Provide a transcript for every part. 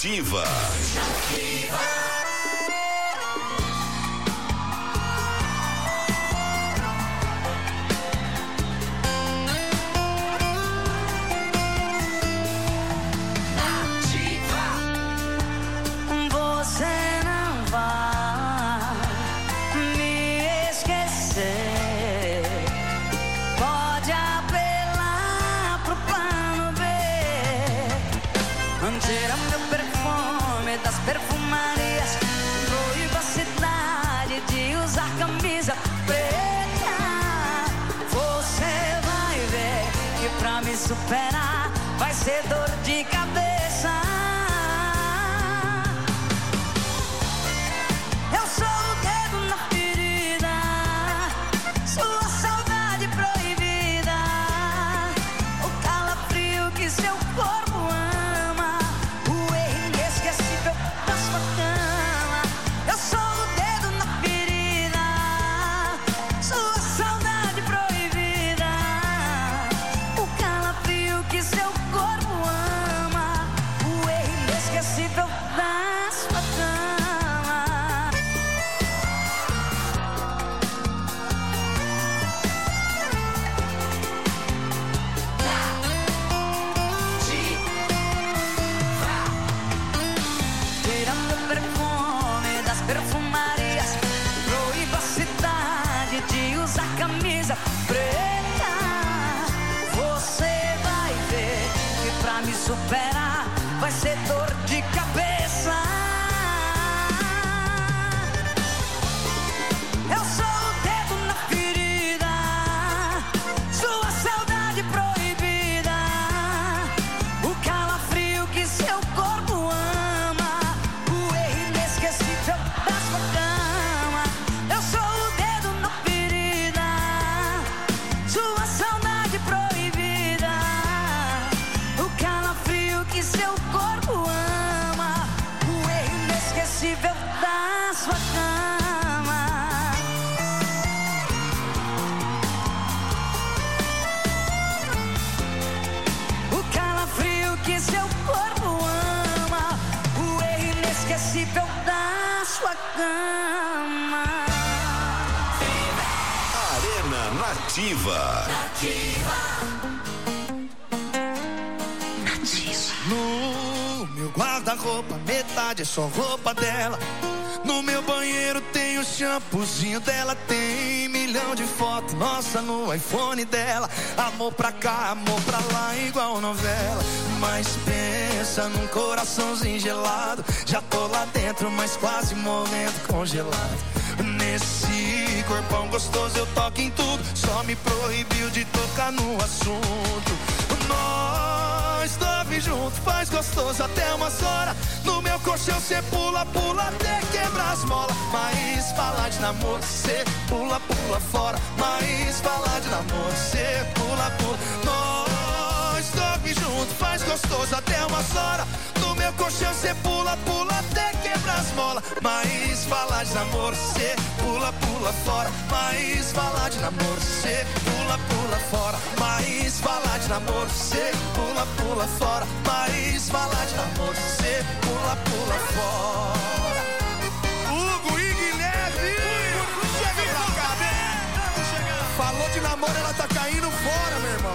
Nativa. Você não vai me esquecer. Pode apelar pro plano B. Tira meu perfume das perfumarias. Proíba a cidade de usar camisa preta. Você vai ver que pra me superar vai ser dor de cabeça. Eu sou o dedo na ferida, sua saudade proibida, o calafrio que seu corpo ama, o erro inesquecível da sua cama. Eu sou o dedo na ferida, sua saudade proibida, o calafrio que seu corpo ama, o erro inesquecível da sua cama. Tirando o perfume das perfumarias, proíba a cidade de usar camisa preta. Você vai ver que pra me superar vai ser dor de cabeça. Eu sou o dedo na ferida, sua saudade proibida, o calafrio que seu corpo ama, o erro inesquecível da sua cama. Eu sou o dedo na ferida, sua saudade proibida, o calafrio que seu corpo ama, o erro inesquecível da sua cama. O calafrio que seu corpo ama, o erro inesquecível da sua cama. Arena Nativa. No meu guarda-roupa, metade é só roupa dela. No meu banheiro tem o shampoozinho dela. Tem milhão de fotos, nossa, no iPhone dela. Amor pra cá, amor pra lá, igual novela. Mas pensa num coraçãozinho gelado. Já tô lá dentro, mas quase morrendo congelado. Nesse corpão gostoso eu toco em tudo. Só me proibiu de tocar no assunto. Nós dorme junto, faz gostoso até umas horas. No meu colchão cê pula, pula até quebrar as molas. Mas falar de namoro, cê pula, pula fora. Mas falar de namoro, cê pula, pula. Nós dorme junto, faz gostoso até umas horas. No meu colchão cê pula, pula até quebrar as molas. Mas falar de namoro, cê pula, pula fora. Mas falar de namoro, cê pula, pula fora. Mas falar de namoro, cê pula, pula fora. Mas falar de namoro, cê pula, pula fora. Hugo e Guilherme, chega pra cá, vem. Falou de namoro, ela tá caindo fora, meu irmão.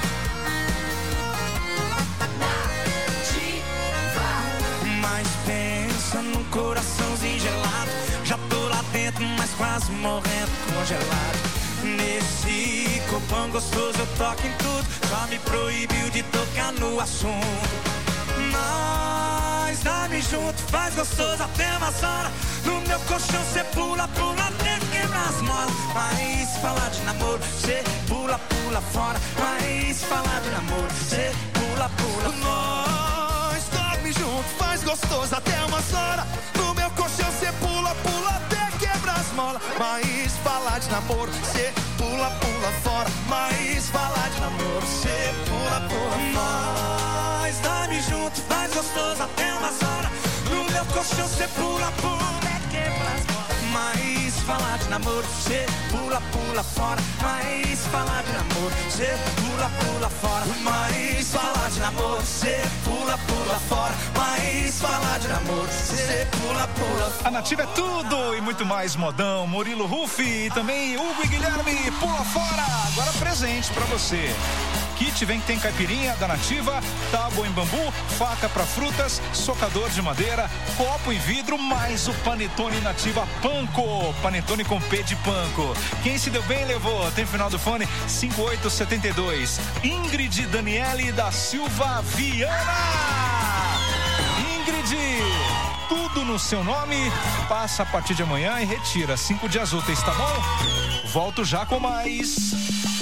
Mas pensa num coraçãozinho gelado. Já tô lá dentro, mas quase morrendo congelado. Nesse corpão gostoso eu toco em tudo. Só me proibiu de tocar no assunto. Nós dorme junto, faz gostoso até umas horas. No meu colchão cê pula, pula até quebrar as molas. Mas falar de namoro, cê pula, pula fora. Mas falar de namoro, cê pula, pula fora. Nós dorme junto, faz gostoso até umas horas. No meu colchão cê pula, pula até quebrar as molas. Mas falar de namoro, cê pula, pula fora. Mas falar de namoro, cê pula, pula fora. Nós dorme junto, faz gostoso até umas horas. No meu colchão cê pula, pula até quebrar as molas. Mas falar de namoro, cê pula, pula fora. Mais falar de namoro, cê pula, pula fora. Mais falar de namoro, cê pula, pula fora. Mais falar de namoro, cê pula, pula fora. A Nativa é tudo e muito mais modão. Murilo Rufi e também Hugo e Guilherme, pula fora. Agora presente pra você. Kit vem que tem caipirinha da Nativa, tábua em bambu, faca para frutas, socador de madeira, copo em vidro, mais o Panetone Nativa Panko. Panetone com P de panko. Quem se deu bem levou. Tem final do fone 5872. Ingrid Daniele da Silva Viana. Ingrid, tudo no seu nome. Passa a partir de amanhã e retira 5 dias úteis, tá bom? Volto já com mais.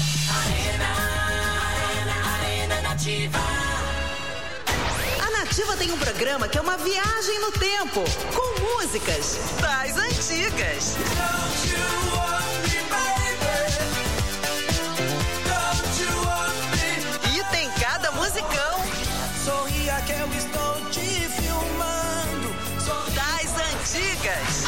A Nativa tem um programa que é uma viagem no tempo, com músicas das antigas. E tem cada musicão. Sorria que eu estou te filmando. Das antigas.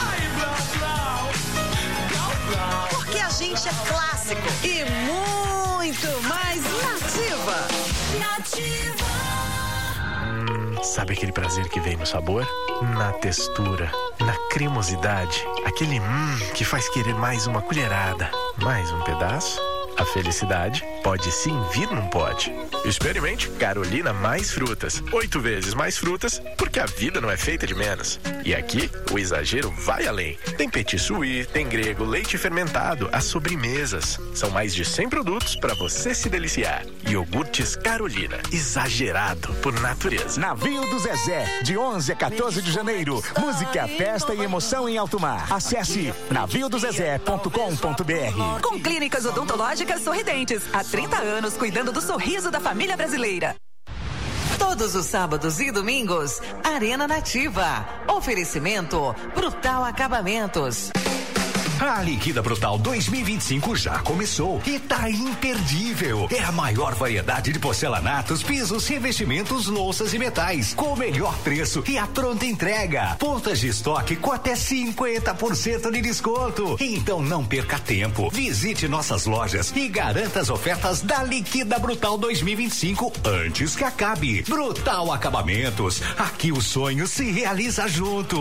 Porque a gente é clássico e muito mais Nativa. Sabe aquele prazer que vem no sabor? Na textura, na cremosidade, aquele que faz querer mais uma colherada, mais um pedaço? A felicidade pode sim vir num pote. Experimente Carolina mais frutas. 8 vezes mais frutas, porque a vida não é feita de menos. E aqui, o exagero vai além. Tem petit suí, tem grego, leite fermentado, as sobremesas. São mais de 100 produtos para você se deliciar. Iogurtes Carolina, exagerado por natureza. Navio do Zezé, de 11 a 14 de janeiro. Música, festa e emoção em alto mar. Acesse naviodozezé.com.br. Com clínicas odontológicas sorridentes. Há 30 anos cuidando do sorriso da família brasileira. Todos os sábados e domingos, Arena Nativa. Oferecimento Brutal Acabamentos. A Liquida Brutal 2025 já começou e tá imperdível. É a maior variedade de porcelanatos, pisos, revestimentos, louças e metais, com o melhor preço e a pronta entrega. Pontas de estoque com até 50% de desconto. Então não perca tempo. Visite nossas lojas e garanta as ofertas da Liquida Brutal 2025 antes que acabe. Brutal Acabamentos. Aqui o sonho se realiza junto.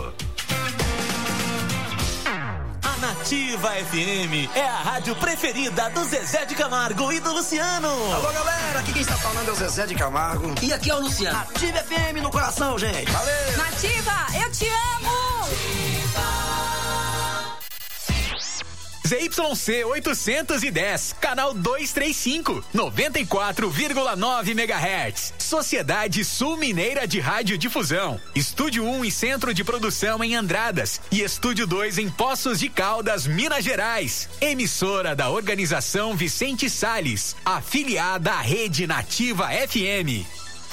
Nativa FM é a rádio preferida do Zezé de Camargo e do Luciano. Alô, galera, aqui quem está falando é o Zezé de Camargo. E aqui é o Luciano. Nativa FM no coração, gente. Valeu. Nativa, eu te amo. ZYC 810, canal 235, 94,9 MHz. Sociedade Sul Mineira de Radiodifusão. Estúdio 1 e Centro de Produção em Andradas. E Estúdio 2 em Poços de Caldas, Minas Gerais. Emissora da Organização Vicente Salles. Afiliada à Rede Nativa FM.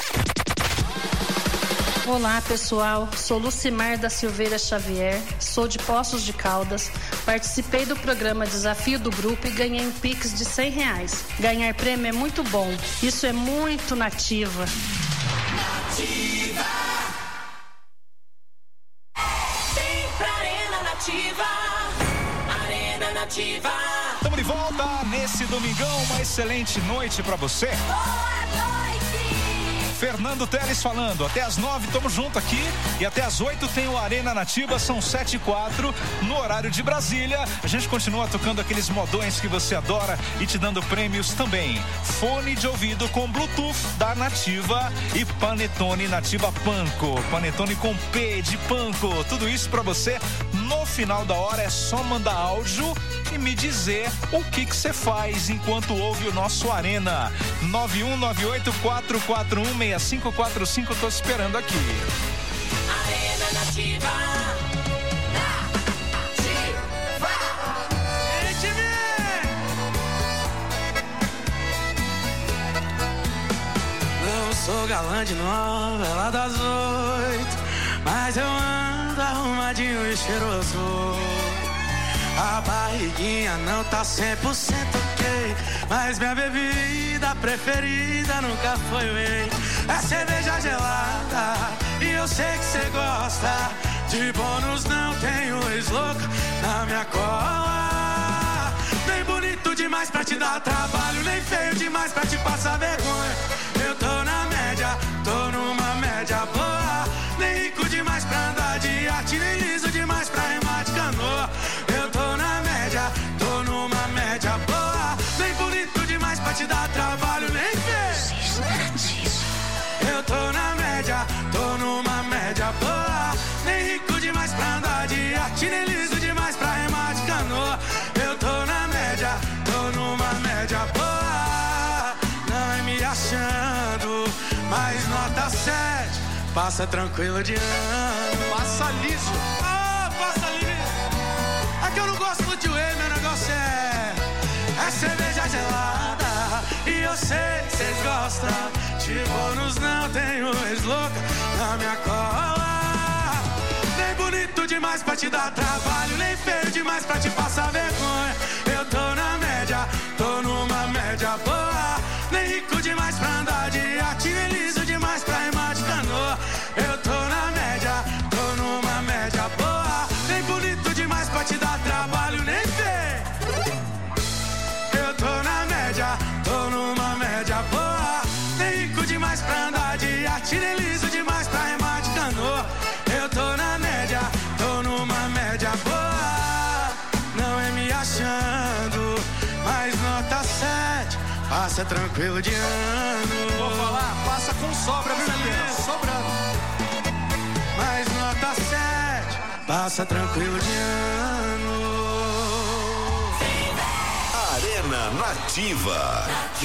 Olá pessoal, sou Lucimar da Silveira Xavier, sou de Poços de Caldas, participei do programa Desafio do Grupo e ganhei um Pix de R$100. Ganhar prêmio é muito bom, isso é muito Nativa. Nativa. Vem pra Arena Nativa. Arena Nativa. Estamos de volta nesse domingão, uma excelente noite pra você. Boa noite. Fernando Teles falando, até às 9 estamos juntos aqui e até às 8 tem o Arena Nativa, são 7h04 no horário de Brasília. A gente continua tocando aqueles modões que você adora e te dando prêmios também. Fone de ouvido com Bluetooth da Nativa e Panetone Nativa Panko. Panetone com P de Panko. Tudo isso pra você no final da hora. É só mandar áudio e me dizer o que você faz enquanto ouve o nosso Arena. 9198-441-6545. Tô esperando aqui. Arena Nativa. Não sou galã de novela das 8, mas eu ando arrumadinho e cheiroso. A barriguinha não tá 100% ok, mas minha bebida preferida nunca foi whey. É cerveja gelada e eu sei que cê gosta. De bônus não tenho ex-louca na minha minha cola. Nem bonito demais pra te dar trabalho, nem feio demais pra te passar vergonha. Eu tô na média, tô numa média boa. Nem rico demais pra andar de arte, nem liso demais pra remar de canoa. Eu tô na média, tô numa média boa. Nem bonito demais pra te dar trabalho, nem feio. Eu tô na média, tô numa média boa. Nem rico demais pra andar de arte, nem liso demais pra remar de canoa. Eu tô na média, tô numa média boa. Não é me achando, mas nota 7. Passa tranquilo de ano. Passa liso. Ah, passa liso. É que eu não gosto muito de whey, meu negócio é cerveja gelada. E eu sei que vocês gostam. De bônus não tenho ex-louca na minha cola. Nem bonito demais pra te dar trabalho, nem feio demais pra te passar vergonha. Eu tô na média, tô numa média boa. Nem rico demais pra andar de arte, nem liso demais pra remar de canoa. Eu tô na média, tô numa média boa. Nem bonito demais pra te dar trabalho, nem feio. Eu tô na média, tô numa média boa. Nem rico demais pra andar de arte, nem liso demais pra remar de canoa. Eu tô na média, tô numa média boa. Não é me achando, mas nota 7. Passa tranquilo de ano. Vou falar, passa com sobra, viu, Pedro? Sobrando. Mas nota 7. Passa tranquilo de ano. Arena Nativa.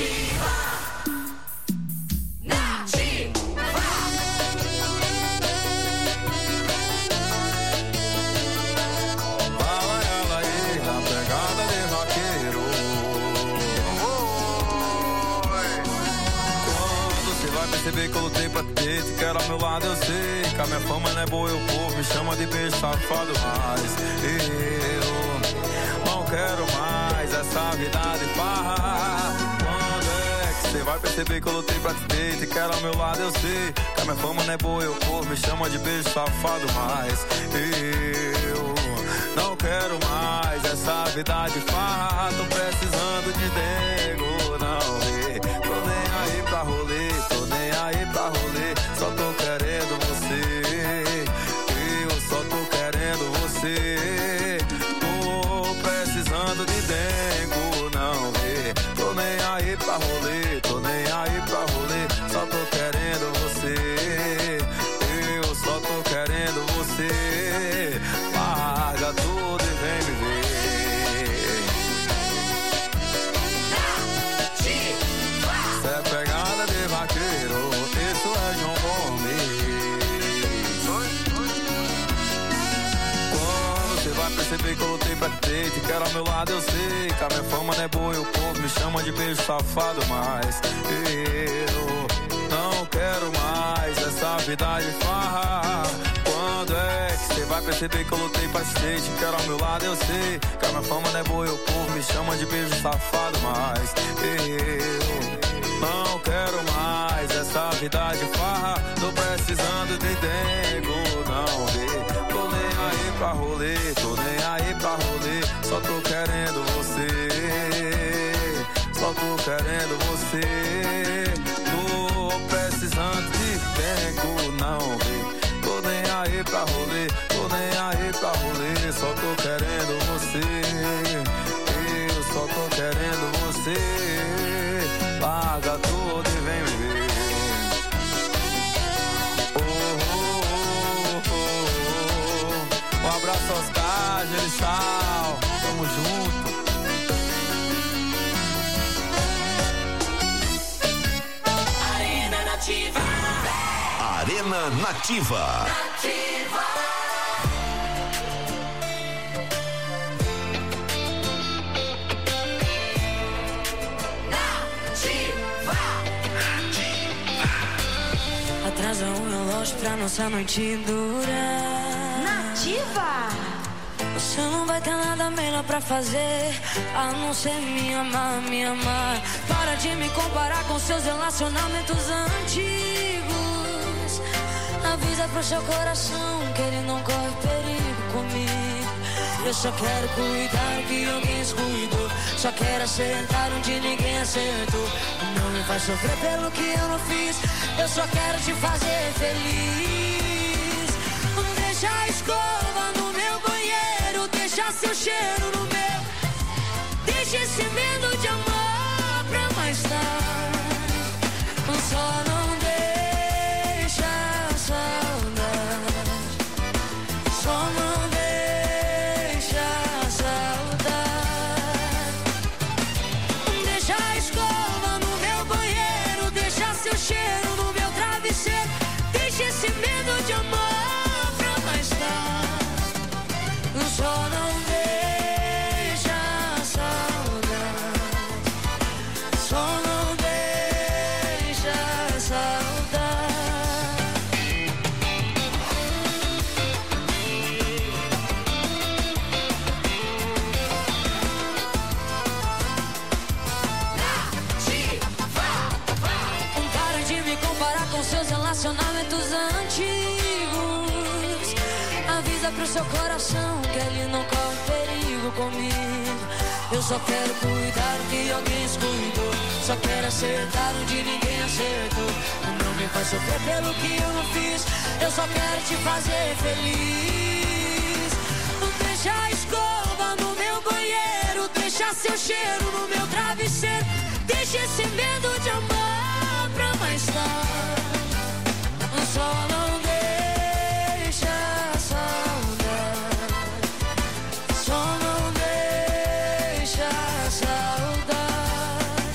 Perceber que eu lutei pra ter, te quero ao meu lado, eu sei que a minha fama não é boa, o povo me chama de beijo safado, mas eu não quero mais essa vida de farra. Quando é que você vai perceber que eu lutei pra te ter, te quero ao meu lado, eu sei que a minha fama não é boa, o povo me chama de beijo safado, mas eu não quero mais essa vida de farra. Tô precisando de dengo, não vê, tô nem aí pra rolê, tô nem aí pra rolê, só tô querendo você, eu só tô querendo você. Tô precisando de dengo, não vê, tô nem aí pra rolê, tô nem aí pra rolê, só tô querendo você, eu só tô querendo você. Larga tudo e vem me ver. Cê é pegada de vaqueiro, isso é João Gomes. Quando cê vai perceber que eu lutei pra ter, te quero ao meu lado, eu sei que a minha fama não é boa e o povo me chama de beijo safado, mas eu não quero mais essa vida de farra. Quando é que cê vai perceber que eu lutei pra ter, te quero ao meu lado, eu sei que a minha fama não é boa e o povo me chama de beijo safado, mas eu não quero mais essa vida de farra. Tô precisando de dengo, não vê, tô nem aí pra rolê, tô nem aí pra rolê, só tô querendo você, só tô querendo você. Tô precisando de dengo, não vê, tô nem aí pra rolê, tô nem aí pra rolê, só tô querendo você, eu só tô querendo você. Larga tudo e vem me ver. Um abraço aos Oscar, Gelissal, tamo junto. Arena Nativa. Arena Nativa. Atrasa o relógio pra nossa noite durar. Nativa! Você não vai ter nada melhor pra fazer a não ser me amar, me amar. Para de me comparar com seus relacionamentos antigos. Avisa pro seu coração que ele não corre perigo comigo. Eu só quero cuidar que alguém descuidou. Só quero acertar onde ninguém acertou. Não me faz sofrer pelo que eu não fiz. Eu só quero te fazer feliz. Deixa a escova no meu banheiro, deixa seu cheiro no meu. Deixa esse medo de amor pra mais tarde. Só não deixa a saudade. Só não deixa a saudade. Deixa a escova no meu banheiro, deixa seu cheiro no meu travesseiro. Deixa esse medo de amor pra mais tarde. Só não deixa a saudade. Só não deixa a saudade. Para de me comparar com seus relacionamentos antigos. Avisa pro seu coração que ele não corre perigo comigo. Eu só quero cuidar que alguém descuidou. Só quero acertar onde ninguém acertou. Não me faz sofrer pelo que eu não fiz. Eu só quero te fazer feliz. Deixa a escova no meu banheiro, deixa seu cheiro no meu travesseiro. Deixa esse medo de amor pra mais tarde. Só não deixa a saudade. Só não deixa a saudade.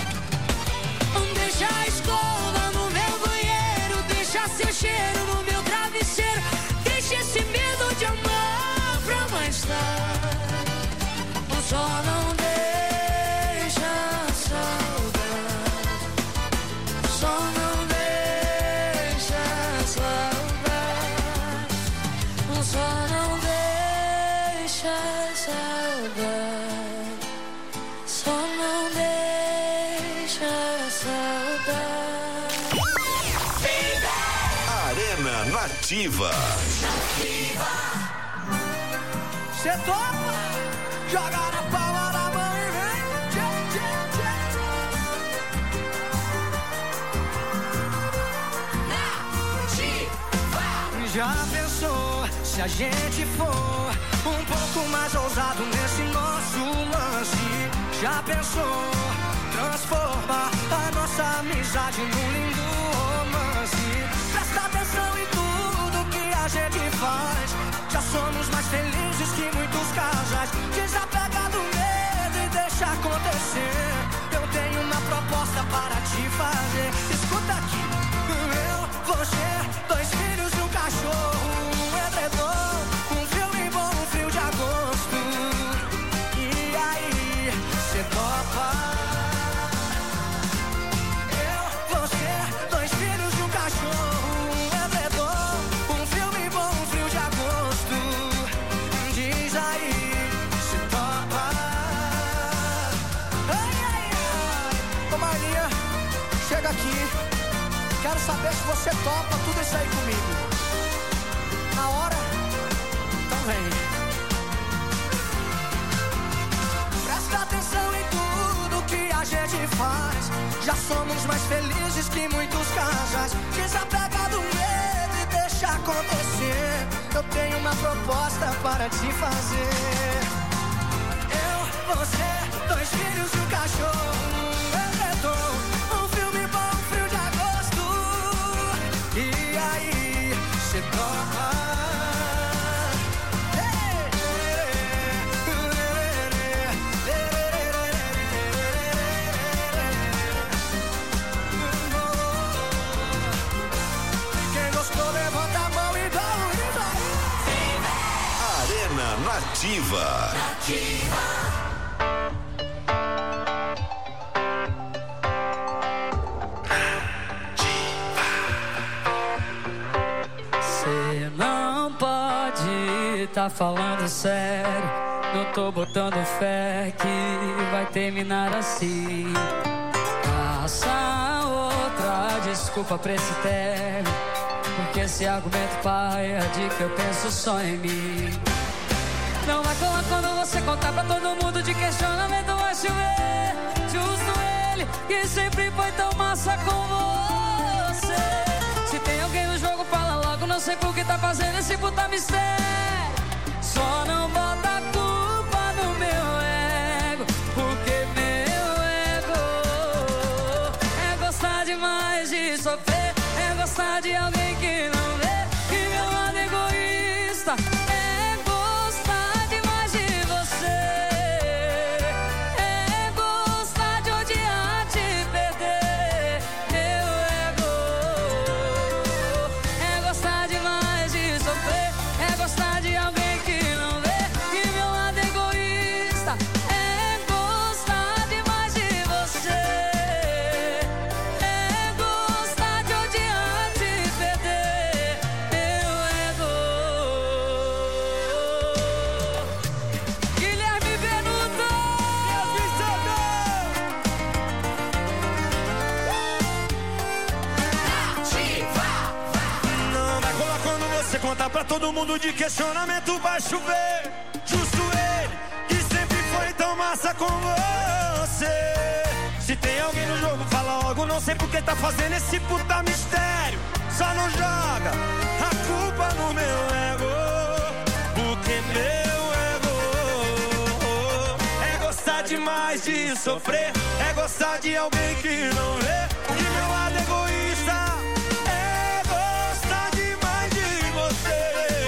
Deixa a escova no meu banheiro, deixa seu cheiro no meu travesseiro. Deixa esse medo de amor pra mais tarde. Só não deixa a saudade. Só não deixa a saudade. Só não deixa a saudade. Só não deixa a saudade. Arena Nativa. Cê topa? Joga na palma da mão e vem. Tchê, tchê, tchê. Já pensou se a gente for um pouco mais ousado nesse nosso lance? Já pensou transformar a nossa amizade num lindo romance? Presta atenção em tudo que a gente faz. Já somos mais felizes que muitos casais. Desapega do medo e deixa acontecer. Eu tenho uma proposta para te fazer. Escuta aqui. Eu, você, 2 filhos e um cachorro, um edredom, um filme bom, um frio de agosto. E aí, cê topa? Eu, você, 2 filhos e um cachorro, um edredom, um filme bom, um frio de agosto. Diz aí, cê topa? Ai, ai, ai. Ô Marlinha, chega aqui. Quero saber se você topa tudo isso aí comigo. Na hora? Então vem. Presta atenção em tudo que a gente faz. Já somos mais felizes que muitos casais. Desapega do medo e deixa acontecer. Eu tenho uma proposta para te fazer. Eu, você, 2 filhos e um cachorro, um edredom, um filme bom, um frio de agosto. E aí, cê topa? Quem gostou, levanta a mão e dá um grito aí. Arena Nativa. Cê não pode tá falando sério. Não tô botando fé que vai terminar assim. Caça outra desculpa pra esse término, porque esse argumento pai é de que eu penso só em mim. Não vai colar quando você contar pra todo mundo de questionamento vai chover. Justo ele, que sempre foi tão massa com você. Se tem alguém no jogo, fala logo. Não sei por que tá fazendo esse puta mistério. Só não bota a culpa no meu ego, porque meu ego é gostar demais de sofrer. É gostar de alguém que não vê que meu lado egoísta. É gostar demais de você. É gostar de odiar, te perder. Meu ego é gostar demais de sofrer. É gostar de alguém que não vê que meu lado egoísta. É gostar demais de você. É gostar de odiar, te perder. Meu ego. Guilherme Benuto. Não vai colar quando você contar pra todo mundo de questionamento vai chover. Justo ele, que sempre foi tão massa com você. Se tem alguém no jogo, fala logo. Não sei por que tá fazendo esse puta mistério. Só não joga a culpa no meu ego, porque meu ego é gostar demais de sofrer. É gostar de alguém que não vê que meu lado egoísta. É gostar demais de você.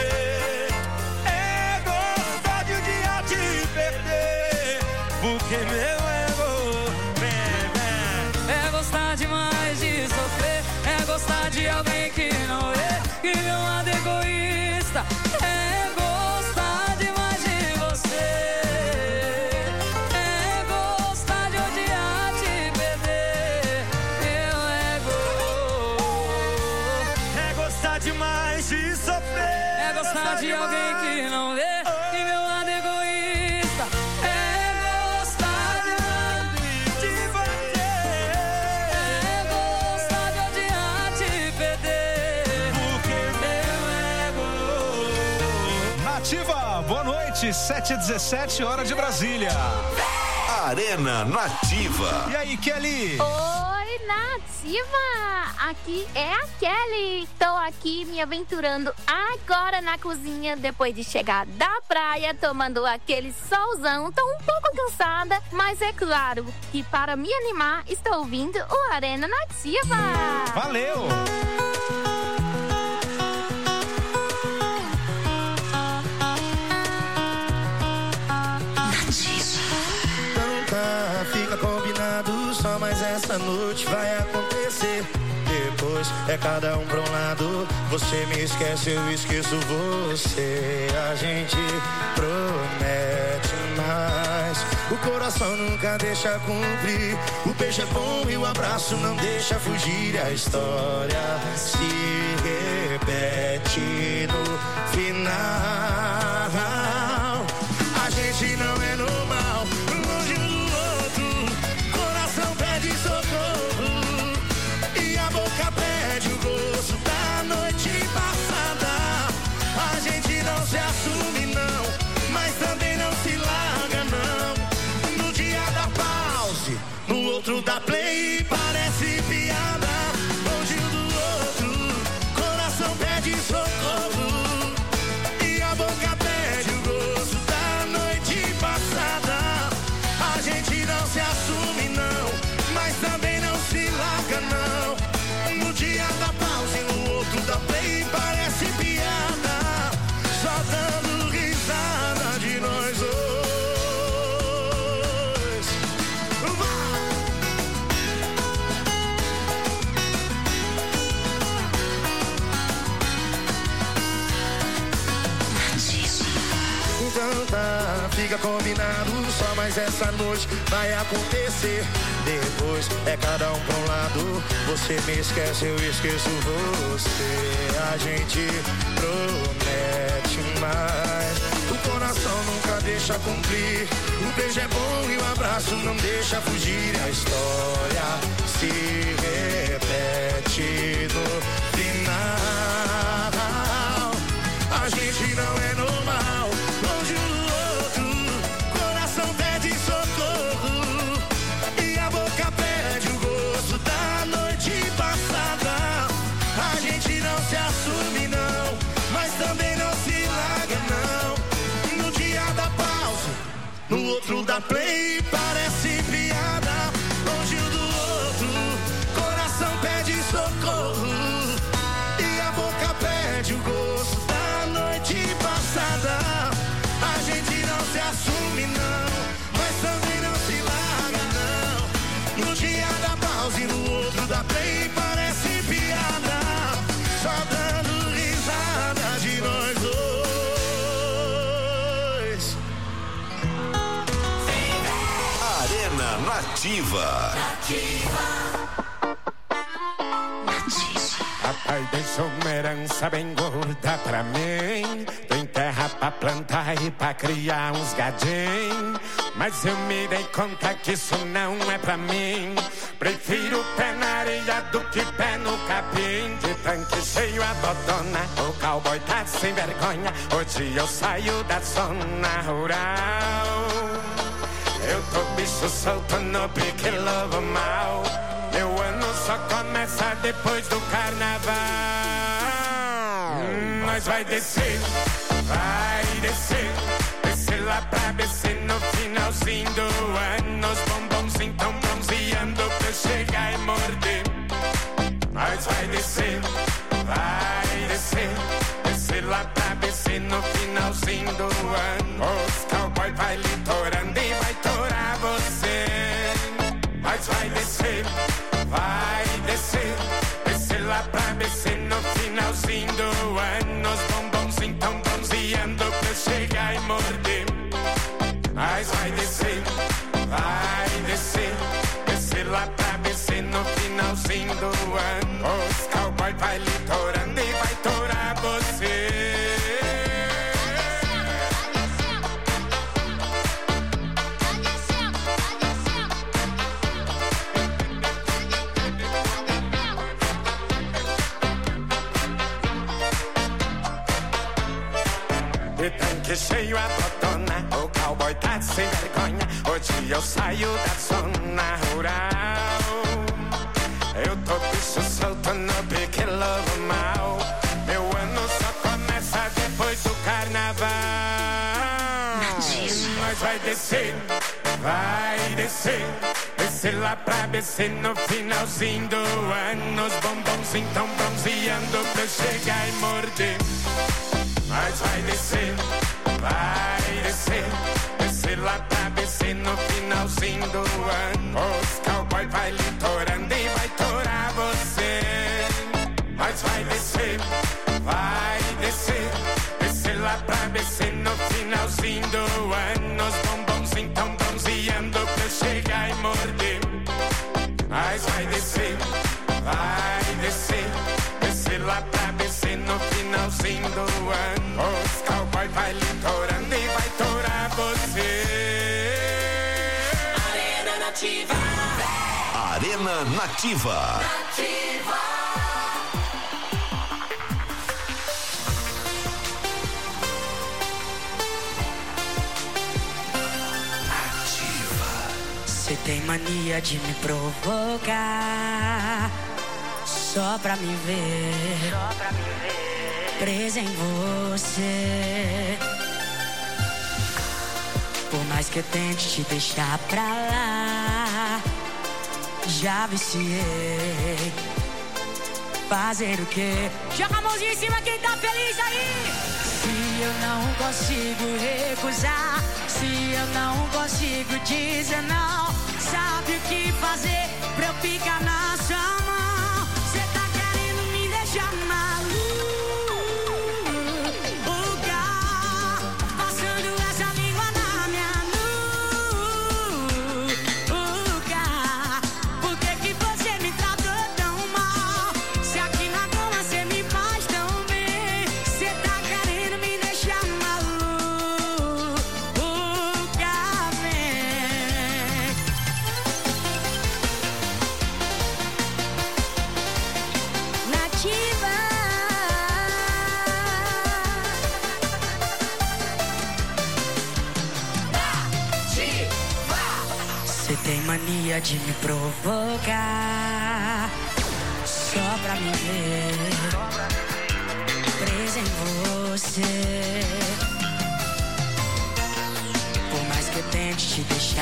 É gostar de odiar, te perder, porque meu ego É gostar demais de sofrer. É gostar de alguém que não vê que meu lado egoísta. É gostar demais de você. É gostar de odiar, te perder. Meu ego é gostar demais de sofrer. É gostar de alguém que não vê que meu lado egoísta. É gostar de você. É gostar de odiar, te perder. Porque meu ego. Nativa, boa noite, 7h17, hora de Brasília. Arena Nativa. E aí, Kelly? Oi, Nativa! Aqui é a Kelly. Estou aqui me aventurando agora na cozinha, depois de chegar da praia, tomando aquele solzão. Tô um pouco cansada, mas é claro que para me animar, estou ouvindo o Arena Nativa. Valeu! Fica combinado, só mais essa noite vai acontecer. Depois é cada um pra um lado. Você me esquece, eu esqueço você. A gente promete mais. O coração nunca deixa cumprir. O beijo é bom e o abraço não deixa fugir. A história se repete no final. A gente não é normal. Longe do outro, coração pede socorro e a boca pede o gosto da noite passada. A gente não se assume não, mas também não se larga não. No dia da pause, no outro da play, parece piada. Longe do outro, coração pede socorro e a boca pede o gosto da noite passada. A gente não se assume não, mas também não se larga não. No dia da pausa e no outro da play, parece piada. Só dando risada de nós dois. Então tá, fica combinado, só mais essa noite vai acontecer. Depois é cada um pra um lado. Você me esquece, eu esqueço você. A gente promete mais. O coração nunca deixa cumprir. O beijo é bom e o abraço não deixa fugir. A história se repete no final. A gente não é normal. Longe do da Play parece piada. Longe um do outro, coração pede socorro e a boca perde o gosto da noite passada. A gente não se assume não, mas também não se larga não. No dia da pausa e no outro da Play parece piada. Só dando risada de nós dois. Arena Nativa. Papai deixou uma herança bem gorda pra mim. Tem terra pra plantar e pra criar uns gadinhos. Mas eu me dei conta que isso não é pra mim. Prefiro pé na areia do que pé no capim. De tanque cheio a botona, o cowboy tá sem vergonha. Hoje eu saio da zona rural. Eu tô bicho solto no pique lobo mal. Meu ano só começa depois do carnaval. Nós vai descer, descer lá pra BC no finalzinho do ano. Os bombons então bronzeando pra eu chegar e morder. Nós vai descer, descer lá pra BC no finalzinho do ano. Os cowboy vai litorando e vai torar você. Nós vai descer, descer lá pra BC no finalzinho do ano. Os bombons então bronzeando pra eu chegar e morder. Nós vai descer, descer lá pra BC no finalzinho do ano. Os cowboy vai litorando e vai torar você. De tanque cheio a botona, o cowboy tá sem vergonha. Hoje eu saio da zona rural. Eu tô bicho solto no pique lobo mal. Meu ano só começa depois do carnaval. Nós vai descer, descer lá pra BC no finalzinho do ano. Os bombons então bronzeando pra eu chegar e morder. Nós vai descer, descer lá pra BC no finalzinho do ano. Os cowboy vai litorando e vai torar você. Nós vai descer, descer lá pra BC no finalzinho do ano. Os bombons então bronzeando pra eu chegar e morder. Nós vai descer, descer lá pra BC no finalzinho do ano. Os cowboy vai litorando e vai torar você. Arena Nativa. Arena Nativa. Você tem mania de me provocar só pra me ver, presa em você. Por mais que eu tente te deixar pra lá, já viciei. Fazer o quê? Joga a mãozinha em cima quem tá feliz aí. Se eu não consigo recusar, se eu não consigo dizer não, sabe o que fazer pra eu ficar na sua mão? Cê tá querendo me deixar maluca, passando essa língua na minha nuca. Por que que você me tratou tão mal? Se aqui na cama cê me faz tão bem. Cê tá querendo me deixar maluca, vem. Nativa. Cê tem mania de me provocar só pra me ver, presa em você. Por mais que eu tente te deixar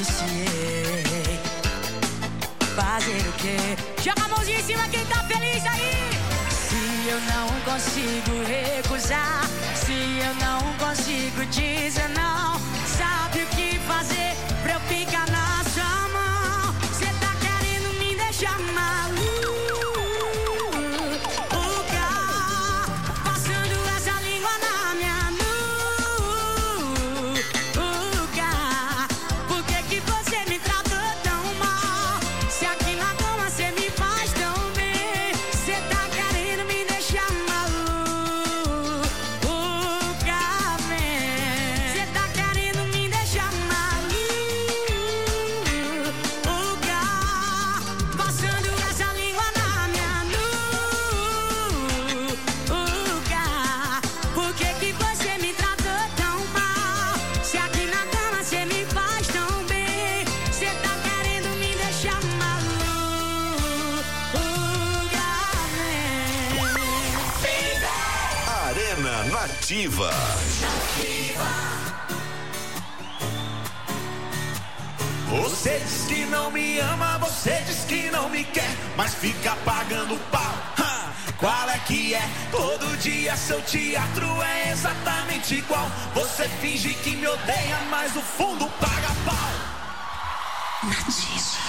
viciei. Fazer o quê? Joga a mãozinha em cima quem tá feliz aí. Se eu não consigo recusar, se eu não consigo dizer não, sabe o que fazer pra eu ficar na sua mão? Cê tá querendo me deixar maluca, passando essa língua na minha nuca. Por que que você me tratou tão mal? Se aqui na cama cê me faz tão bem. Cê tá querendo me deixar maluca, man. Cê tá querendo me deixar maluca, passando essa língua na minha nuca. Por que que você me tratou tão mal? Se aqui na cama cê me faz tão bem. Cê tá querendo me deixar maluca, man. Arena Nativa. Você diz que não me ama, você diz que não me quer, mas fica pagando pau. Qual é que é? Todo dia seu teatro é exatamente igual. Você finge que me odeia, mas no fundo paga pau. Nativa.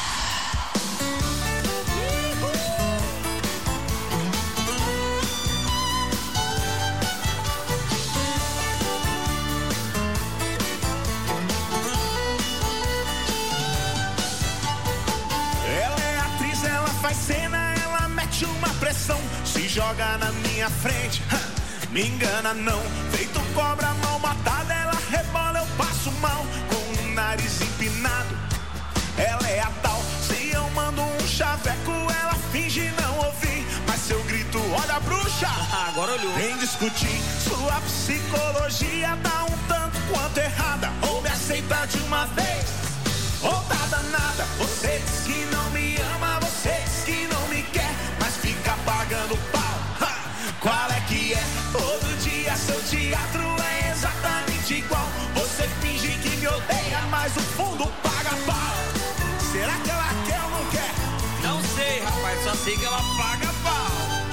Ela é atriz, ela faz cena, ela mete uma pressão, se joga na minha frente, me engana não. Feito cobra mal matada, ela rebola, eu passo mal, com o nariz empinado. Ela é a tal, se eu mando um chaveco, ela finge não ouvir, mas se eu grito, olha a bruxa, agora olhou. Vem discutir, sua psicologia tá um tanto quanto errada. Ou me aceita de uma vez, ou tá danada. Você diz que não me ama, você diz que não me quer, mas fica pagando pau. Qual é que é? Todo dia seu teatro é exatamente igual. Você finge que me odeia, mas o fundo paga pau. Será que ela quer ou não quer? Não sei, rapaz, só sei que ela paga pau.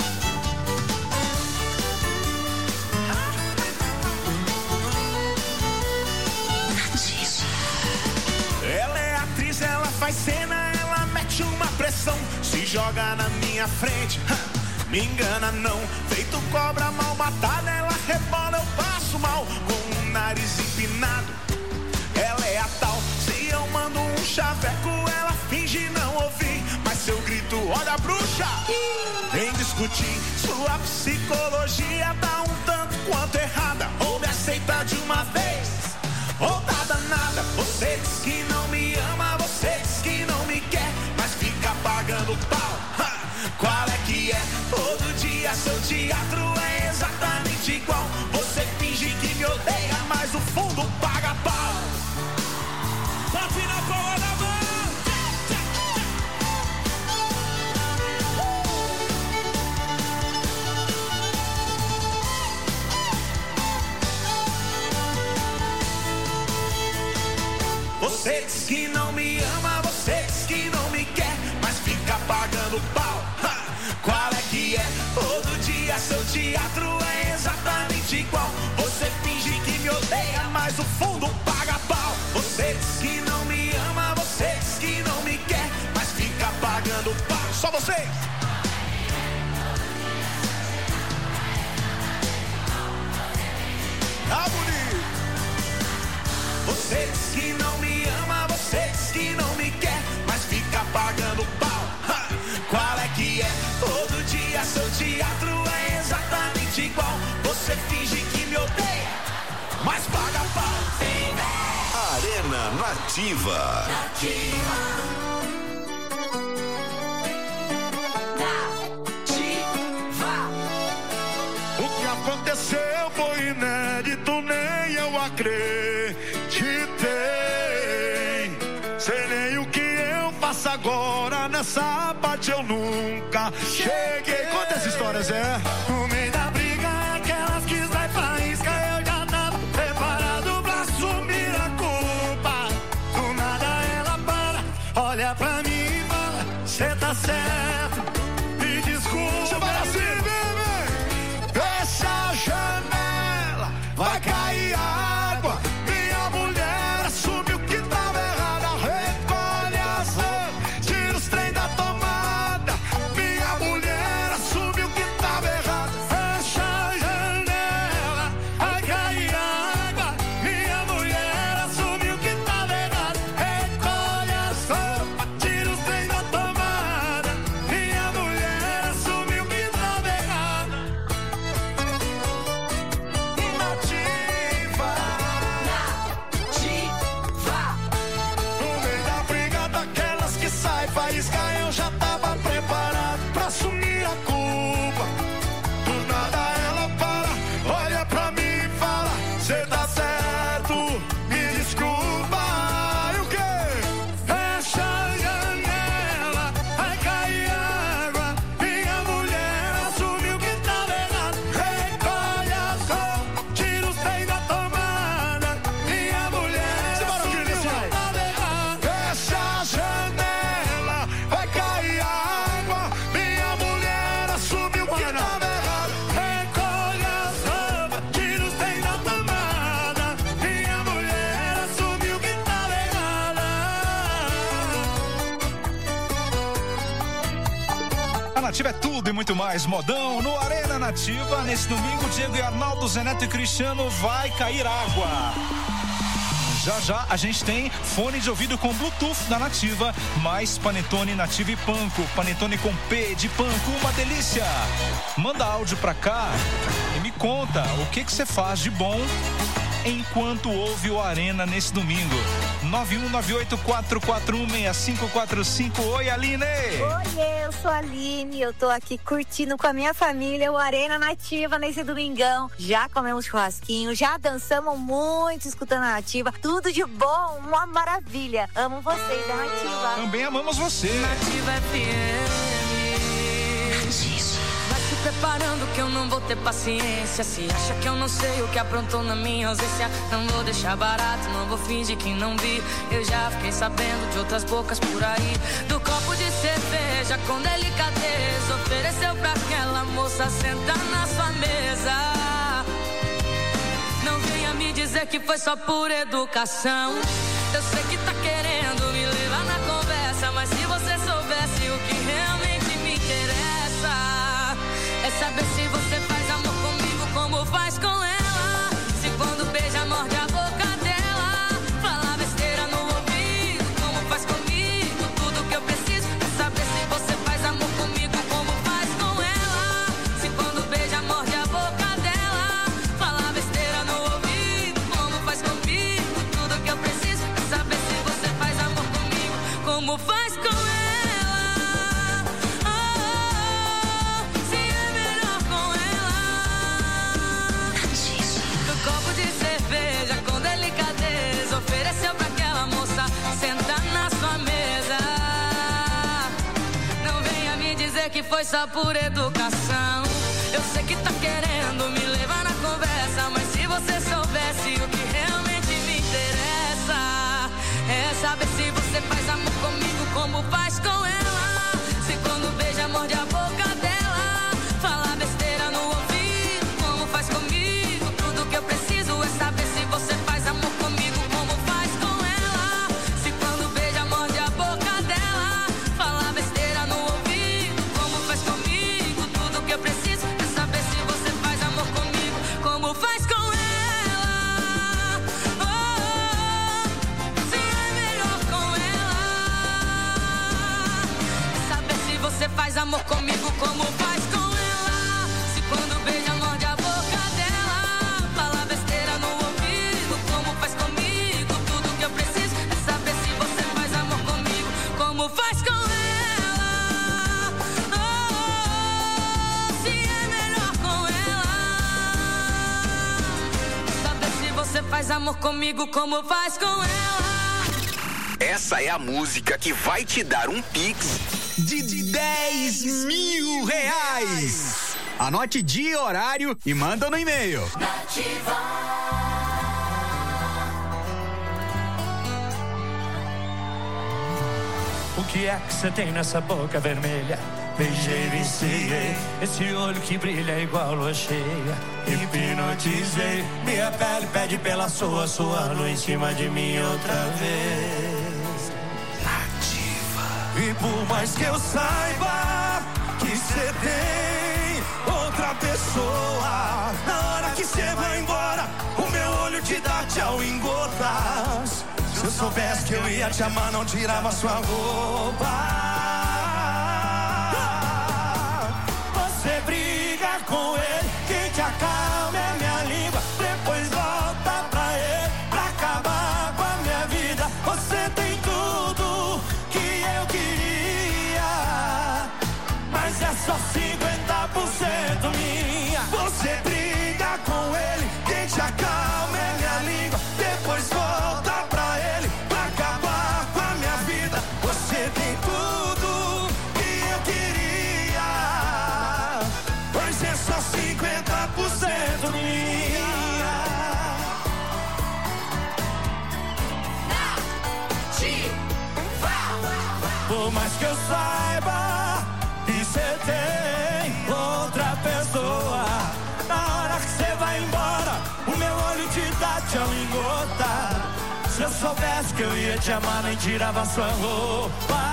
Ela é atriz, ela faz cena, ela mete uma pressão, se joga na minha frente, me engana não. Feito cobra mal matada, ela rebola, eu passo mal, com o nariz empinado. Ela é a tal, se eu mando um chaveco, ela finge não ouvir, mas se eu grito, olha a bruxa, vem discutir. Sua psicologia tá um tanto quanto errada. Ou me aceita de uma vez, ou tá danada. Você diz que não me ama, você diz que não me quer, mas fica pagando pau. Qual é que é? Todo dia seu teatro é exatamente igual. Você finge que me odeia, mas o fundo paga pau. Bate na palma da mão. Você diz que não me ama, você diz que não me quer, mas fica pagando pau. Qual é que é? Todo dia seu teatro é exatamente igual. Você finge que me odeia, mas o fundo paga pau. Você diz que não me ama, você diz que não me quer, mas fica pagando pau. Só vocês! Tá bonito! Você diz que não me ama, você diz que não me quer, mas fica pagando pau. Qual é que é? Todo dia seu teatro é exatamente igual. Você finge que me odeia, mas paga pau. Arena Nativa. O que aconteceu foi inédito, nem eu acreditei. Sei nem o que eu faço agora, nessa parte eu nunca cheguei. Quantas histórias é? No meio da briga, aquelas que vai faísca, eu já tava preparado pra assumir a culpa. Do nada tá certo, me desculpa. Você vai assim, bebê. Fecha a janela, vai cair água. Minha mulher assume o que tava errado. Recolhe as roupas, tira os trem da tomada. Minha mulher assume o que tava errado. Fecha a janela, vai cair água. Minha mulher assume o que tava errado. Recolhe as roupas, tira os trem da tomada. Minha mulher assume o que tava errado. Inativa. No meio da briga daquelas que sai faísca, eu já tava preparado pra assumir a culpa. Do nada ela para, olha pra mim e fala: cê tá certo, me desculpa. E o quê? Fecha a janela, vai cair água. Minha mulher assume o que tava errado. Recolhe as roupas, tira os trem da tomada. Minha mulher assume o que tava errado. Fecha a janela, vai cair água. Minha mulher assume o que tava errado. Recolhe as roupas, tira os trem da tomada. Minha mulher assume o que tava errado. A Nativa é tudo e muito mais. Modão no Arena Nativa. Nesse domingo, Diego e Arnaldo, Zeneto e Cristiano, vai cair água. Já a gente tem fone de ouvido com Bluetooth da Nativa, mais Panetone Nativa e Panko. Panetone com P de Panko, uma delícia. Manda áudio pra cá e me conta o que você faz de bom enquanto ouve o Arena nesse domingo. 9198-441-6545. Oi, Aline! Oi, eu sou a Aline, eu tô aqui curtindo com a minha família o Arena Nativa nesse domingão. Já comemos churrasquinho, já dançamos muito escutando a Nativa. Tudo de bom, uma maravilha. Amo vocês, da Nativa. Também amamos você. Nativa FM. Vai se preparando que eu não vou ter paciência. Se acha que eu não sei o que aprontou na minha ausência, não vou deixar barato, não vou fingir que não vi. Eu já fiquei sabendo de outras bocas por aí, do copo de cerveja com delicadeza ofereceu pra aquela moça sentar na sua mesa. Não venha me dizer que foi só por educação. Eu sei que tá querendo me levar na conversa, mas se você soubesse o que realmente me interessa, é saber se você faz amor comigo como faz com ela. Se quando beija morde a boca dela, fala besteira no ouvido como faz comigo. Tudo que eu preciso é saber se você faz amor comigo como faz com ela. Se quando beija morde a boca dela, fala besteira no ouvido como faz comigo. Tudo que eu preciso é saber se você faz amor comigo como faz com ela. Ofereceu pra aquela moça sentar na sua mesa. Não venha me dizer que foi só por educação. Eu sei que tá querendo me levar na conversa, mas se você soubesse o que realmente me interessa, é saber se você faz amor comigo como faz com ela. Se quando beija morde a boca dela, fala besteira no ouvido como faz comigo. Tudo que eu preciso é saber se você faz amor comigo como faz com ela. Se quando beija morde a boca dela, fala besteira no ouvido como faz comigo. Tudo que eu preciso é saber se você faz amor comigo como faz com ela. Se é melhor com ela, saber se você faz amor comigo como faz com ela. Se quando beija morde a boca dela, fala besteira no ouvido como faz comigo. Tudo que eu preciso é saber se você faz amor comigo como faz com ela. Se é melhor com ela, saber se você faz amor comigo como faz com ela. Essa é a música que vai te dar um Pix de 10 mil reais. Anote dia e horário e manda no e-mail. O que é que você tem nessa boca vermelha? Beijei, viciei, esse olho que brilha igual lua cheia. Hipnotizei, minha pele pede pela sua, suando em cima de mim outra vez. Nativa. E por mais que eu saiba que você tem outra pessoa, na hora que você vai embora, o meu olho te dá tchau em gotas. Se eu soubesse que eu ia te amar, não tirava sua roupa. Você briga com ele, quem te acalma é minha língua. Depois volta pra ele, pra acabar com a minha vida. Você tem tudo que eu queria, mas é só 50% minha. Você briga com ele, quem te acalma é minha língua. Depois volta pra ele, pra acabar com a minha vida. Você tem tudo que eu queria, mas é só 50% minha. Por mais que eu saiba que você tem outra pessoa, na hora que você vai embora, o meu olho te dá tchau em gota. Se eu soubesse que eu ia te amar, nem tirava sua roupa.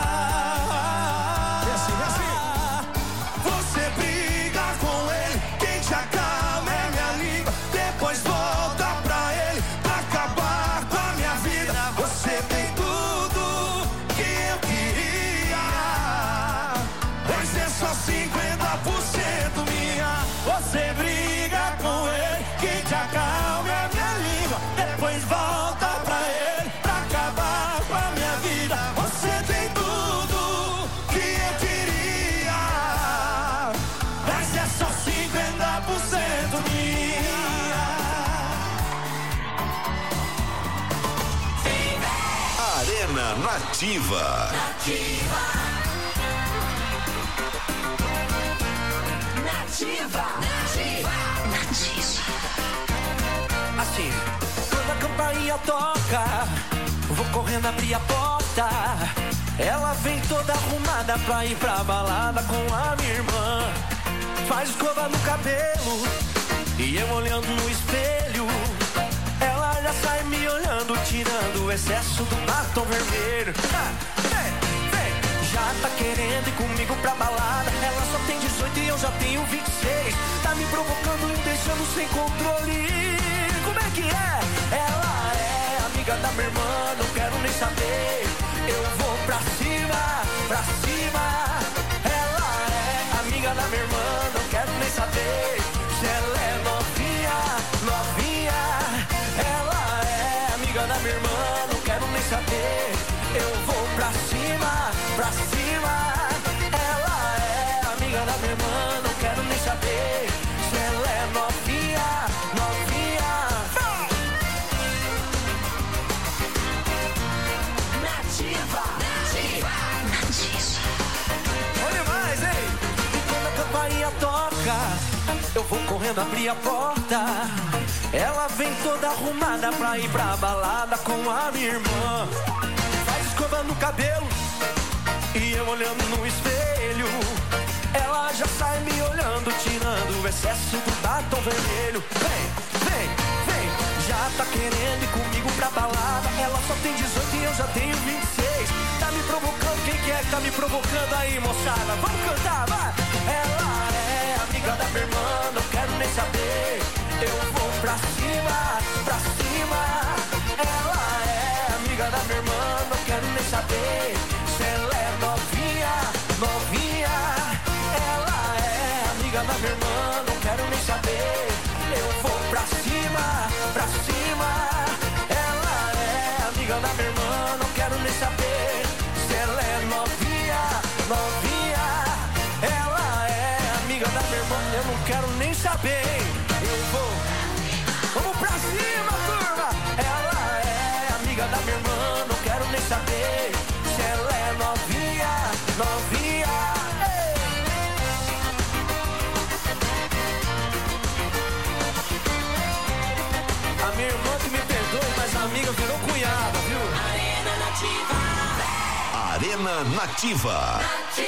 Você briga com ele, quem te acalma é minha língua. Depois volta pra ele, pra acabar com a minha vida. Você tem tudo que eu queria, mas é só 50% minha. Você briga com ele, quem te acalma é minha língua. Depois volta pra ele, pra acabar com a minha vida. Você tem tudo que eu queria, mas é só 50% minha. Arena Nativa. Assim, quando a campainha toca, vou correndo abrir a porta. Ela vem toda arrumada pra ir pra balada com a minha irmã. Faz escova no cabelo e eu olhando no espelho. Ela já sai me olhando, tirando o excesso do batom vermelho. Já tá querendo ir comigo pra balada. Ela só tem 18 e eu já tenho 26. Tá me provocando e me deixando sem controle. Como é que é? Ela é amiga da minha irmã, não quero nem saber. Eu vou pra cima, pra cima. Ela é amiga da minha irmã, não quero nem saber. Se ela é novinha, novinha. Ela é amiga da minha irmã, não quero nem saber. Eu vou pra cima, pra cima. Ela é amiga da minha irmã, não quero nem saber. Se ela é novinha, novinha. Nativa. Olha mais, hein? E quando a campainha toca, eu vou correndo abrir a porta. Ela vem toda arrumada pra ir pra balada com a minha irmã. Faz escova no cabelo e eu olhando no espelho. Ela já sai me olhando, tirando o excesso do batom vermelho. Vem, já tá querendo ir comigo pra balada. Ela só tem 18 e eu já tenho 26. Tá me provocando, quem que é que tá me provocando aí, moçada? Vamos cantar, vai! Ela é amiga da minha irmã, não quero nem saber. Eu vou pra cima, pra cima. Ela é amiga da minha irmã, não quero nem saber. Se ela é novinha, novinha. Ela é amiga da minha irmã, não quero nem saber. Eu vou pra cima, pra cima. Ela é amiga da minha irmã, não quero nem saber. Se ela é novinha, novinha. Ela é amiga da minha irmã, eu não quero nem saber. Eu vou, vamos pra cima, turma. Ela é amiga da minha irmã, não quero nem saber. Se ela é novinha, novinha. A minha irmã que me perdoe, mas a amiga virou cunhada, viu? Arena Nativa. Arena Nativa.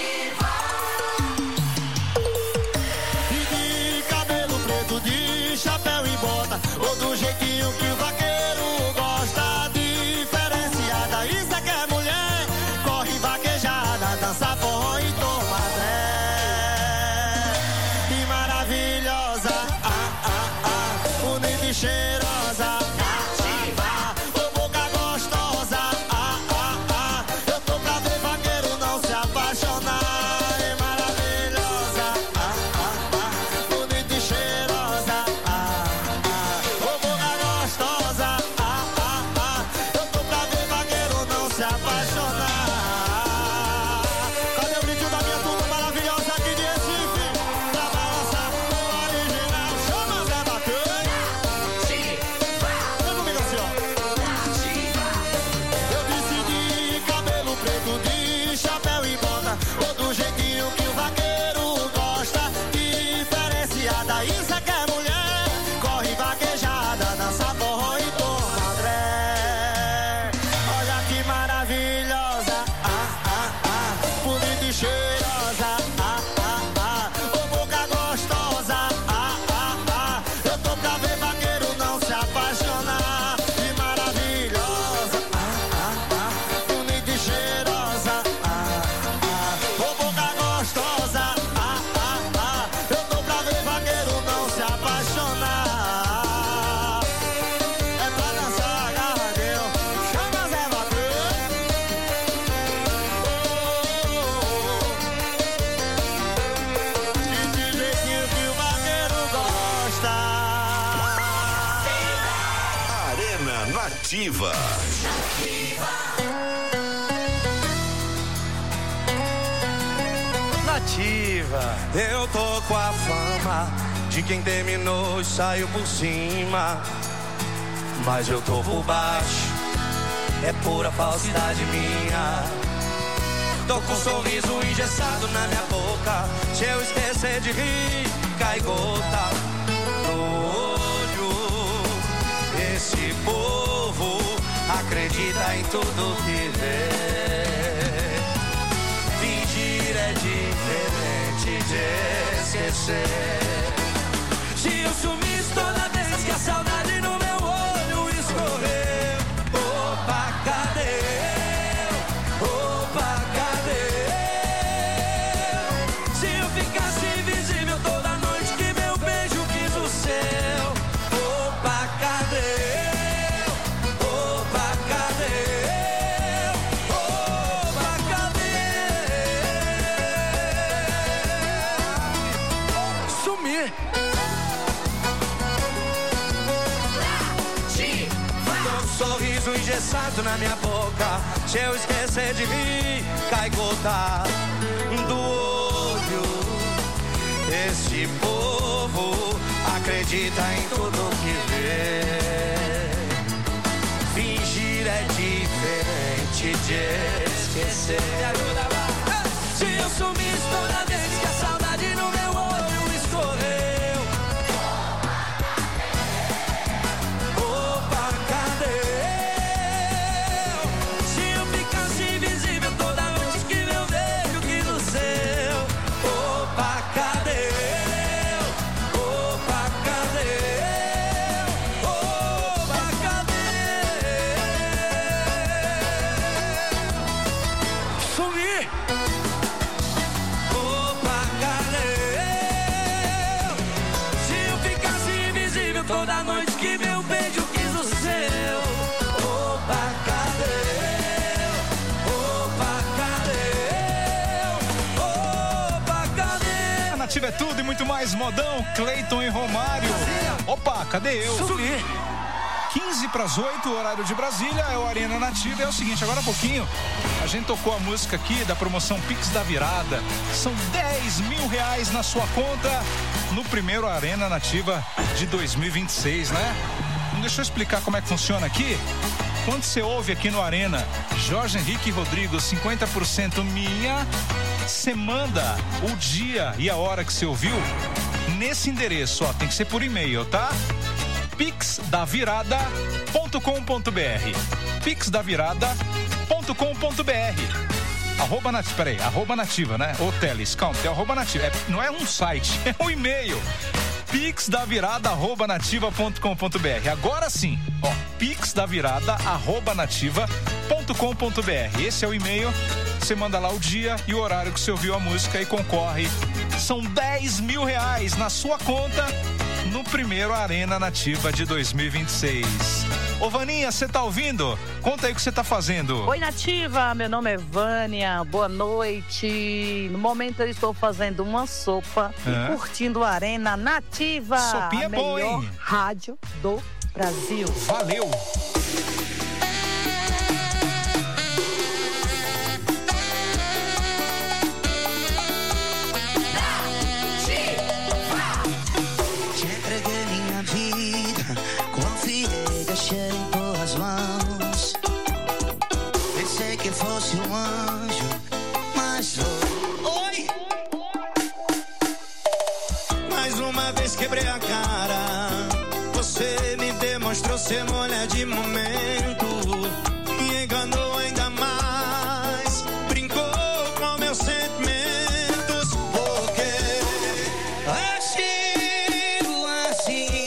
De cabelo preto, de chapéu e bota, ou do jeitinho que o vaqueiro gosta, diferenciada. Isso é que é mulher, corre vaquejada, dança forró e toma dré. E maravilhosa, bonita e cheirosa, nativa, ô boca gostosa, eu tô pra ver vaqueiro não se apaixonar. E maravilhosa, bonita e cheirosa, ô boca gostosa, eu tô pra ver vaqueiro não se apaixonar. Cadê o brilho da minha turma maravilhosa aqui de Recife? Pra balançar o original, chama Zé Bacana. Vem comigo assim, ó. Eu decidi cabelo preto, de chapéu e bota, ou do jeitinho que o vaqueiro gosta, diferenciada. Isso é que é mulher, corre vaquejada, dança forró e toma dré. Olha que maravilhosa, bonita e cheirosa, ô boca gostosa, eu tô pra ver vaqueiro não se apaixonar. Que maravilhosa, bonita e cheirosa, ô boca gostosa, eu tô pra ver vaqueiro não se apaixonar. É pra dançar agarradeu, chama Zé Bacana. De jeitinho que o vaqueiro gosta. Arena Nativa. Nativa. Eu tô com a fama de quem terminou e saiu por cima, mas eu tô por baixo, é pura falsidade minha. Tô com um sorriso engessado na minha boca, se eu esquecer de rir, cai gota no olho. Esse povo acredita em tudo que vê. Fingir é diferente de esquecer. Se eu sumisse toda vez que a saudade no meu olho escorreu, opa, cadê eu? Opa, cadê eu? Se eu ficasse invisível toda noite que meu beijo quis o seu, opa, cadê eu? Opa, cadê eu? Opa, cadê eu? Sumir. Com um sorriso engessado na minha boca, se eu esquecer de rir, cai gota do olho. Esse povo acredita em tudo que vê. Fingir é diferente de esquecer. Me ajuda lá. Se eu sumisse toda vez que a saudade no meu olho escorreu, opa, cadê eu? Se eu ficasse invisível toda noite que meu beijo quis o seu, opa, cadê eu? Opa, cadê eu? Opa, cadê eu? Sumir. Opa, cadê eu? Se eu ficasse invisível toda noite que meu beijo quis o seu, opa, cadê eu? Opa, cadê eu? Opa, cadê eu? A Nativa é tudo e muito mais modão, Cleiton e Romário. Opa, cadê eu? Sumir. 7:15, horário de Brasília, é o Arena Nativa. É o seguinte, agora há pouquinho a gente tocou a música aqui da promoção Pix da Virada. São R$10 mil na sua conta no primeiro Arena Nativa de 2026, né? Deixa eu explicar como é que funciona aqui. Quando você ouve aqui no Arena Jorge Henrique Rodrigo, 50% minha, você manda o dia e a hora que você ouviu nesse endereço, ó, tem que ser por e-mail, tá? pixdavirada.com.br pixdavirada.com.br Arroba Nativa, né? Ô, Teles, calma, tem arroba Nativa. Não é um site, é um e-mail. pixdavirada@nativa.com.br. Agora sim, ó, pixdavirada@nativa.com.br. Esse é o e-mail. Você manda lá o dia e o horário que você ouviu a música e concorre. São R$10.000 na sua conta no primeiro Arena Nativa de 2026. Ô, Vaninha, você tá ouvindo? Conta aí o que você tá fazendo. Oi, Nativa, meu nome é Vânia, boa noite. No momento eu estou fazendo uma sopa e curtindo a Arena Nativa. Sopinha a boa, melhor hein? rádio do Brasil. Valeu! Em boas mãos, pensei que fosse um anjo, mas oi. Mais uma vez quebrei a cara. Você me demonstrou ser mulher de momento, me enganou ainda mais, brincou com meus sentimentos. Porque agiu assim.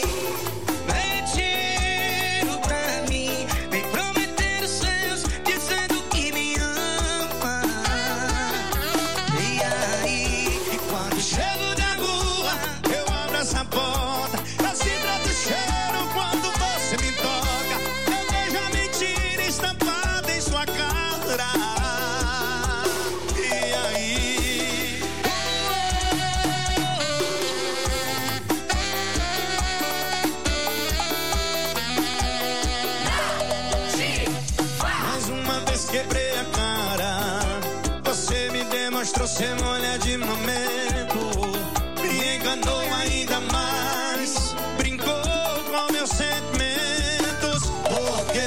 Você mulher de momento, me enganou ainda mais, brincou com meus sentimentos. Porque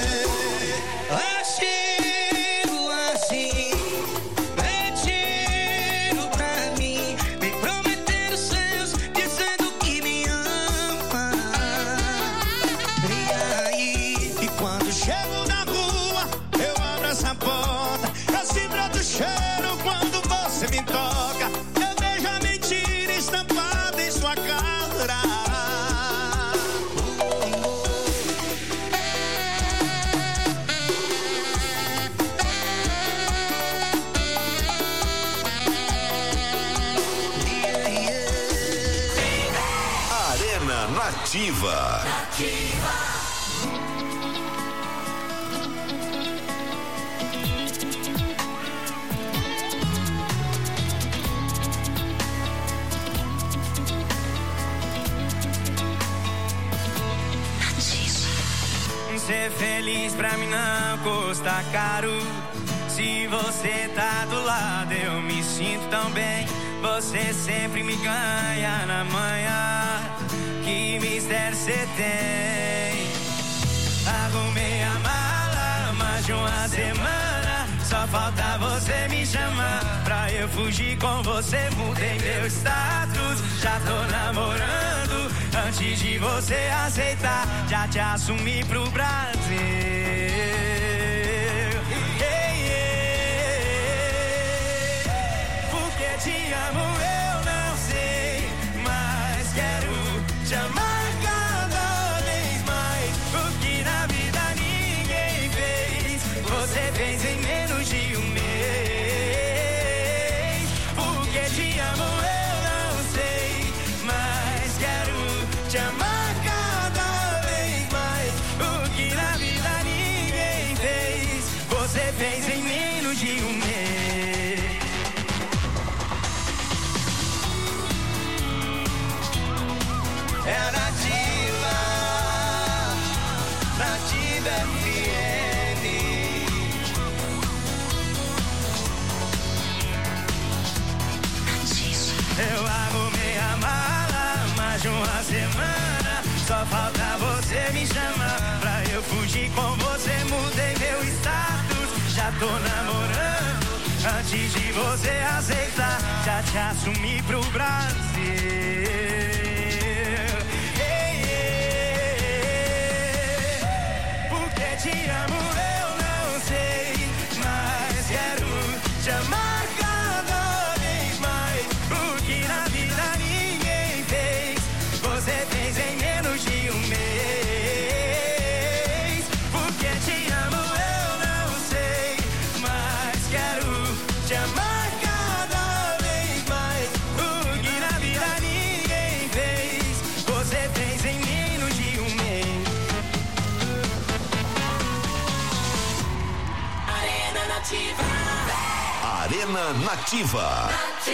agiu assim, mentindo pra mim, me prometendo seus, dizendo que me ama. E aí, e quando chego na rua, eu abro essa porta, eu sinto o cheiro quando você me toca, eu vejo a mentira estampada em sua cara. Arena Nativa. Ser feliz pra mim não custa caro. Se você tá do lado, eu me sinto tão bem. Você sempre me ganha na manhã. Que mistério você tem? Arrumei a mala, mais de uma semana. Só falta você me chamar pra eu fugir com você. Mudei meu status, já tô namorando. Antes de você aceitar, já te assumi pro Brasil. Porque te amo eu não sei, mas quero te amar cada vez mais. O que na vida ninguém fez, você fez em menos de um mês. Porque te amo eu não sei, mas quero te amar cada vez mais. O que na vida ninguém fez, você fez em menos de um mês. É a Nativa, Nativa FM. Eu arrumei a mala, mais de uma semana. Só falta você me chamar pra eu fugir com você. Mudei meu status, já tô namorando. Antes de você aceitar, já te assumi pro Brasil. Porque te amo eu não sei, mas quero te amar. Arena Nativa.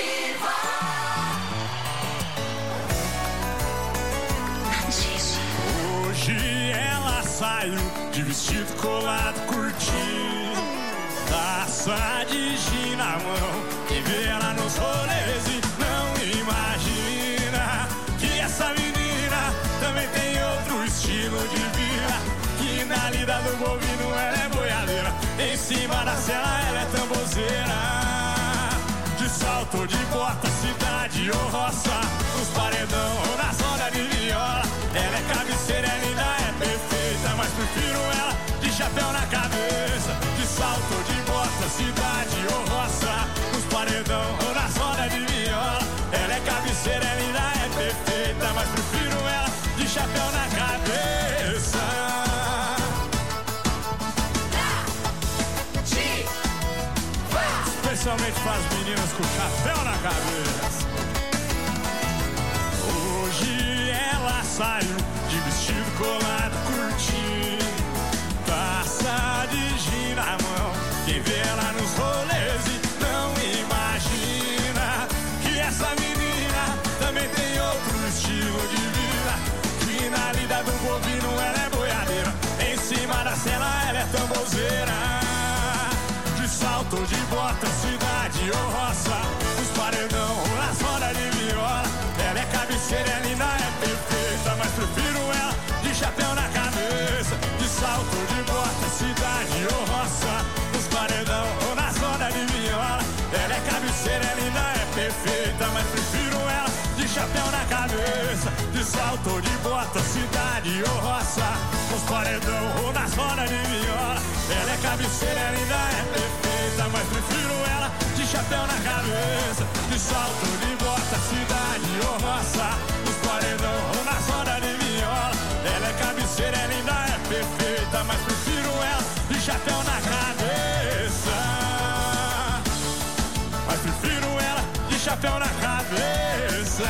Hoje ela saiu de vestido colado, curtindo, taça de gin na mão. Quem vê ela nos rolês e não imagina que essa menina também tem outro estilo de vida. Que na lida do bovino ela é boiadeira, em cima da cela ela é tambozeira. De salto, de bota, cidade ou roça, nos paredão ou na zona de viola. Ela é cabeceira, é linda, é perfeita, mas prefiro ela de chapéu na cabeça. De salto, de bota, cidade ou roça, nos paredão ou na zona de viola. Ela é cabeceira, é linda, é perfeita, mas prefiro ela de chapéu na cabeça. Especialmente para as meninas com chapéu na cabeça. Hoje ela saiu de vestido colado, curtindo, taça de gin na mão. Quem vê ela nos rolês e não imagina que essa menina também tem outro estilo de vida. Que na lida do bovino ela é boiadeira, em cima da cela ela é tambozeira. De salto, de bota, cidade ou roça, nos paredão ou na zona de viola. Ela é cabeceira, é linda, é perfeita, mas prefiro ela de chapéu na cabeça. De salto, de bota, cidade ou roça, nos paredão ou na zona de viola. Ela é cabeceira, é linda, é perfeita, mas prefiro ela de chapéu na cabeça. De salto, de bota, cidade ou roça, nos paredão ou na zona de viola. Ela é cabeceira, é linda, é perfeita, mas prefiro ela de chapéu na cabeça. De salto, de bota, cidade ou roça, nos paredão ou na zona de viola. Ela é cabeceira, é linda, é perfeita, mas prefiro ela de chapéu na cabeça. Mas prefiro ela de chapéu na cabeça.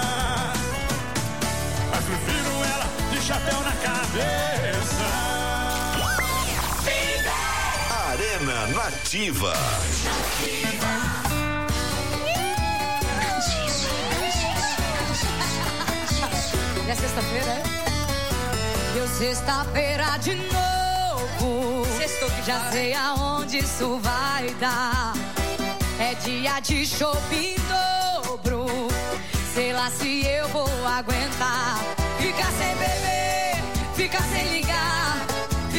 Mas prefiro ela de chapéu na cabeça. Arena Nativa. É sexta-feira, é? Deu sexta-feira de novo. Sextou que já sei aonde isso vai dar. É dia de chopp em dobro. Sei lá se eu vou aguentar. Ficar sem beber, ficar sem ligar.